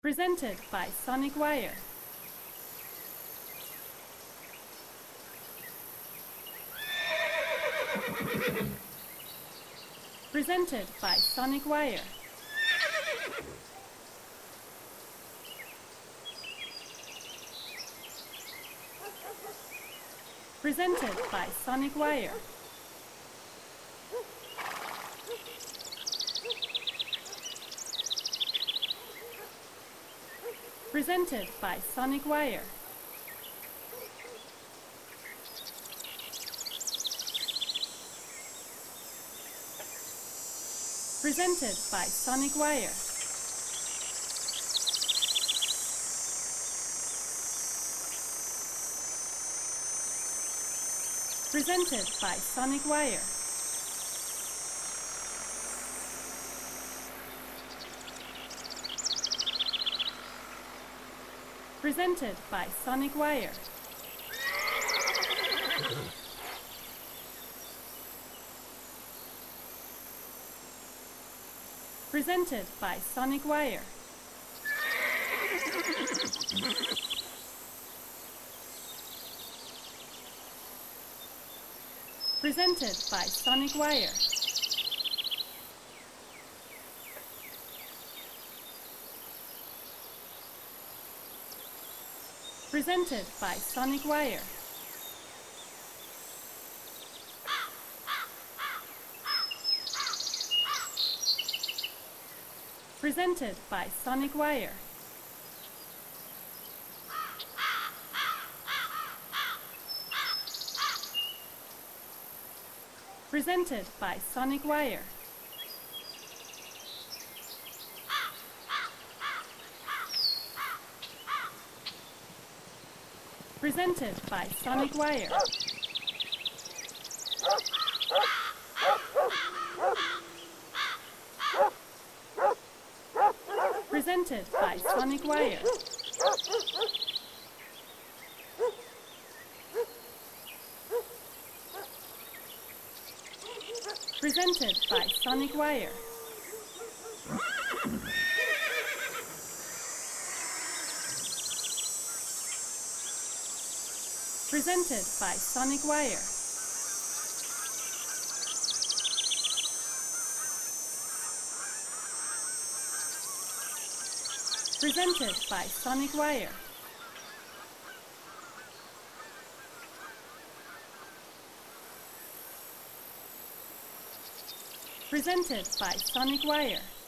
Presented by Sonic Wire. Presented by Sonic Wire. Presented by Sonic Wire. Presented by Sonic Wire. Presented by Sonic Wire. Presented by Sonic Wire. Presented by Sonic Wire. Presented by Sonic Wire. Presented by Sonic Wire. Presented by Sonic Wire. Presented by Sonic Wire. Presented by Sonic Wire. Presented by Sonic Wire. Presented by Sonic Wire. Presented by Sonic Wire. Presented by Sonic Wire. Presented by Sonic Wire. Presented by Sonic Wire.